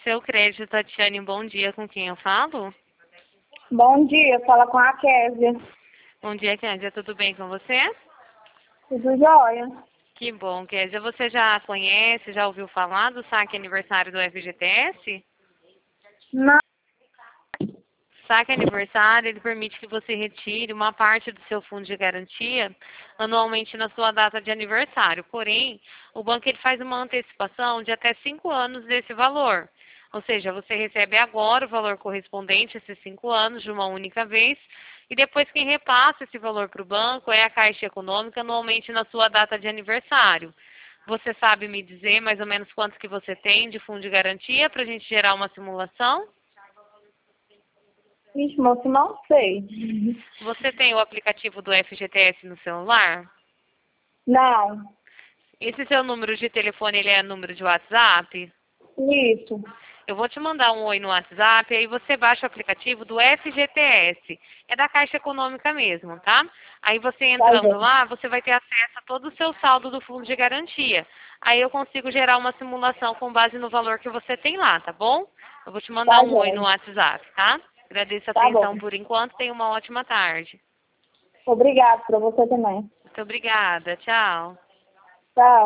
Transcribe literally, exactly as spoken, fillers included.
Seu crédito, Tatiane, bom dia, com quem eu falo? Bom dia, fala com a Kézia. Bom dia, Kézia, tudo bem com você? Tudo jóia? Que bom, Kézia. Você já conhece, já ouviu falar do saque aniversário do F G T S? Não. Saque aniversário, ele permite que você retire uma parte do seu fundo de garantia anualmente na sua data de aniversário. Porém, o banco ele faz uma antecipação de até cinco anos desse valor. Ou seja, você recebe agora o valor correspondente a esses cinco anos de uma única vez e depois quem repassa esse valor para o banco é a Caixa Econômica anualmente na sua data de aniversário. Você sabe me dizer mais ou menos quanto que você tem de fundo de garantia para a gente gerar uma simulação? Ixi, moço, não sei. Você tem o aplicativo do F G T S no celular? Não. Esse seu número de telefone, ele é número de WhatsApp? Isso. Eu vou te mandar um oi no WhatsApp, aí você baixa o aplicativo do F G T S. É da Caixa Econômica mesmo, tá? Aí você Tá entrando bom. lá, você vai ter acesso a todo o seu saldo do fundo de garantia. Aí eu consigo gerar uma simulação com base no valor que você tem lá, tá bom? Eu vou te mandar Tá um oi no jóia. WhatsApp, tá? Agradeço a Tá atenção bom. por enquanto, tenha uma ótima tarde. Obrigado pra você também. Muito obrigada, tchau. Tchau.